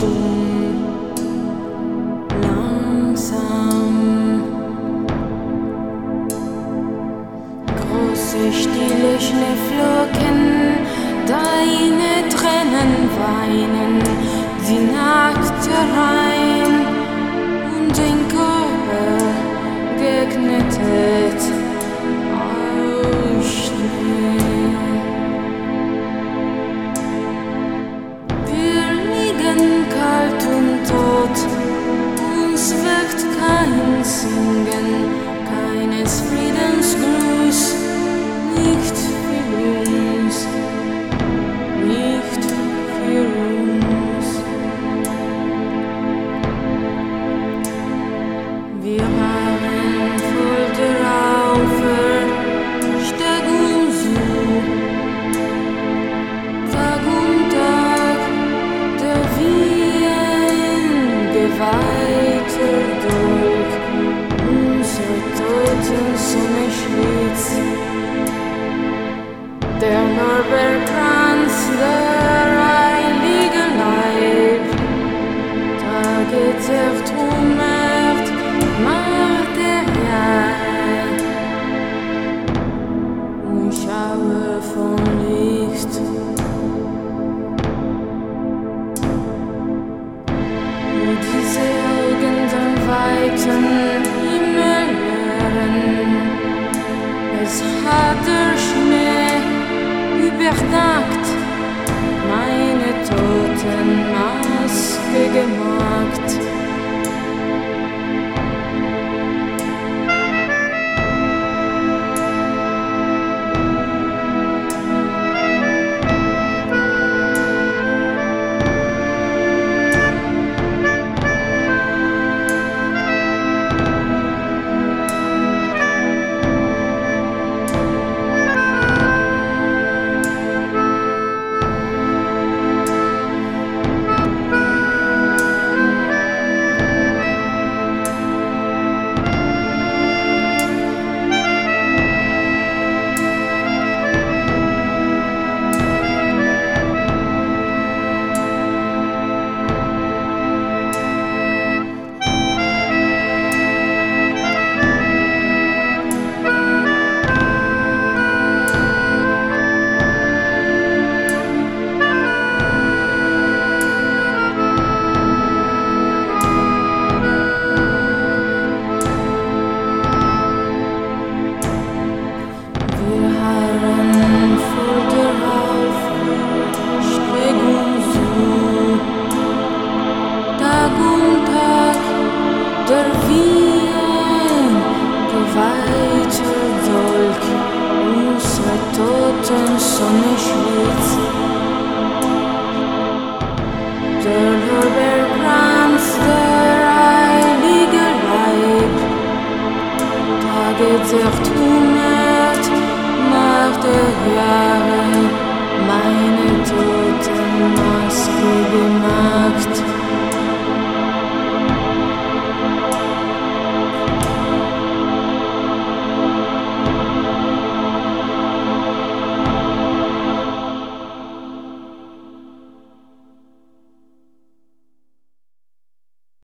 stumm, langsam. Große stille Schneeflocken, deine Tränen weinen, die nackte rein und den Körper geknetet aus Schnee. Wir liegen kalt und tot, uns weckt kein Singen, keines Friedensgruß, nicht für uns, nicht für uns. Wir waren voll der Raufer, Steg und so, Tag um Tag, der wie ein geweihter Dolch unsere toten Sonne schlitzt. Der Lorbeerkranz, der heilige Leib, Tage zertrümmert, macht der Jahr und schaue von Licht. Und diese Augen den weiten Himmel leeren, es hat der Schnee übernackt, meine toten Maske gemacht. Der wie ein geweihter Dolch unsere toten Sonne schlitzt. Der Lorbeerkranz, der heilige Leib, Tage zertrümmert.